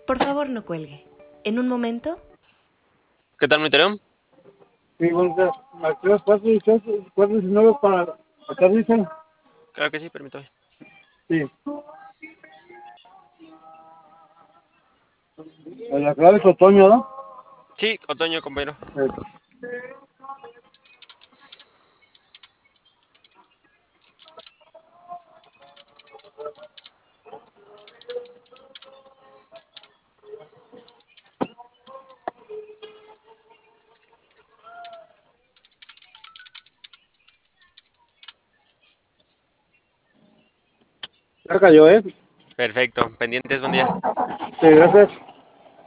Por favor, no cuelgue. En un momento. ¿Qué tal, monitoreo? Sí, bueno, aquí las 4:19 para aterrizar. Claro que sí, permítame. Sí. La clave es otoño, ¿no? Sí, otoño, compañero. Ya cayó, ¿eh? Perfecto. Pendientes, buen día. Sí, gracias.